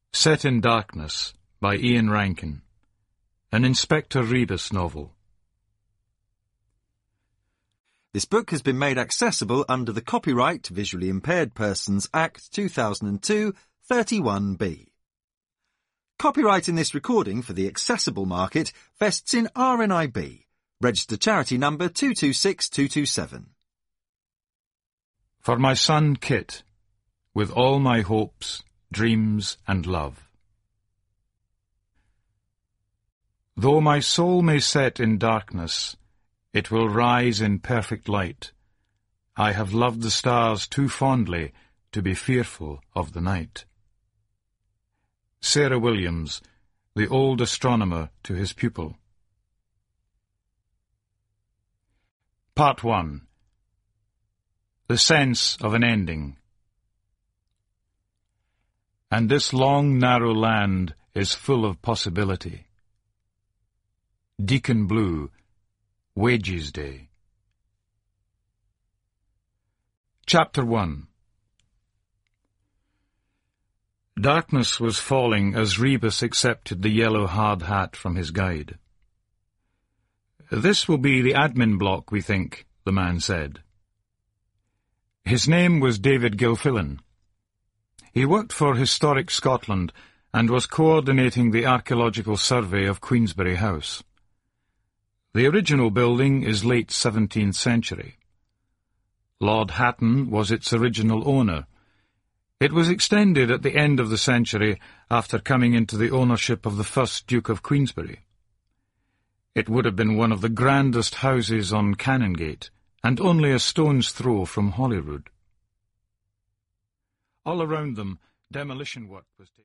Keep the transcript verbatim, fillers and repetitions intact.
Set in Darkness by Ian Rankin, an Inspector Rebus novel. This book has been made accessible under the Copyright Visually Impaired Persons Act two thousand two, thirty-one B. Copyright in this recording for the accessible market vests in R N I B, registered charity number two two six two two seven. For my son Kit, with all my hopes, dreams and love. Though my soul may set in darkness, it will rise in perfect light. I have loved the stars too fondly to be fearful of the night. Sarah Williams, the old astronomer to his pupil. Part one. The sense of an ending. And this long, narrow land is full of possibility. Deacon Blue, Wages Day. Chapter one. Darkness was falling as Rebus accepted the yellow hard hat from his guide. "This will be the admin block, we think," the man said. His name was David Gilfillan. He worked for Historic Scotland and was coordinating the archaeological survey of Queensberry House. The original building is late seventeenth century. Lord Hatton was its original owner. It was extended at the end of the century after coming into the ownership of the first Duke of Queensberry. It would have been one of the grandest houses on Canongate, and only a stone's throw from Holyrood. All around them, demolition work was taking